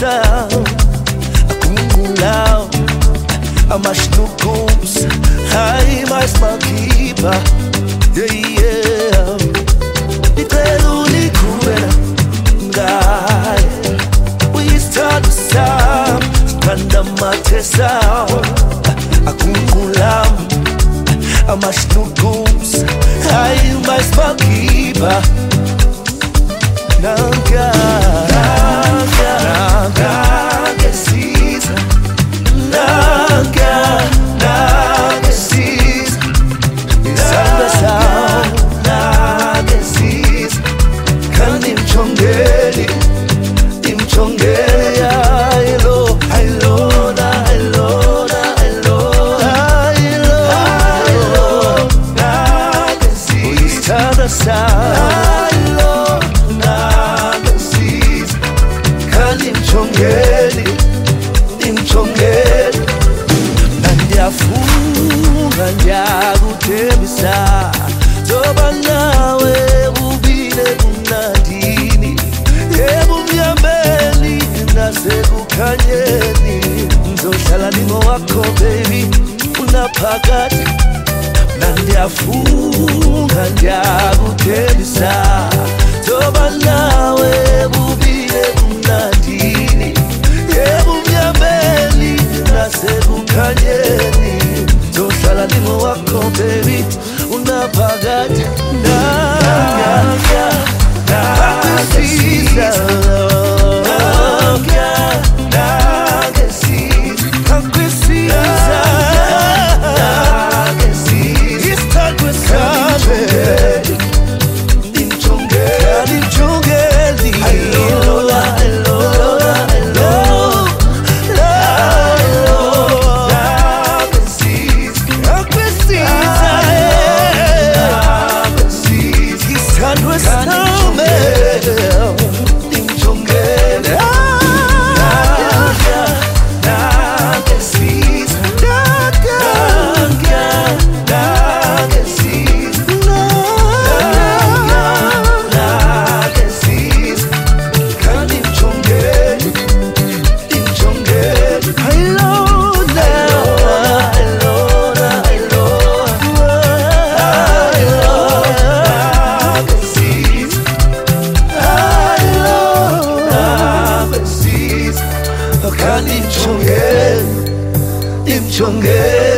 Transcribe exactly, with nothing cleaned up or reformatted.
sound akungulaw amashnukus hay mas makipa yeah yeah itelu likubela ngai we start the sound kanda mate sound akungulaw amashnukus hay mas makipa Nanka, nanka, nanka, kesiza. Nanka, nanka, kesiza. Isanga sound, nanka, kesiza. Kandi mchongeli, imchongeli. Hello, hello, na, hello, na, hello, hello, hello, nanka, kesiza. Isanga sound. Imchongeli, imchongeli Nandiyafunga ndiyakuthembisa Zoba nawe ubile kumnandini Ebumnyameni nasekukhanyeni Ngizohlala nimo wakho baby unaphakade Nandiyafunga ndiyakuthembisa Zoba nawe ubile kumnandini Ebumnyameni nasekukhanyeni Ngizohlala nimo wakho baby unaphakade Nanka, nanka, kesiza. Nanka, nanka, kesiza. Kesiza. Nanka, kesiza. Isithandwe sami Imchongeli, imchongeli. Hello, hello, hello, hello, kesiza, kesiza, kesiza. Isithandwe sami imchongeli. Nanka, nanka, kesiza. Nanka, nanka, kesiza. Imchongeli, imchongeli.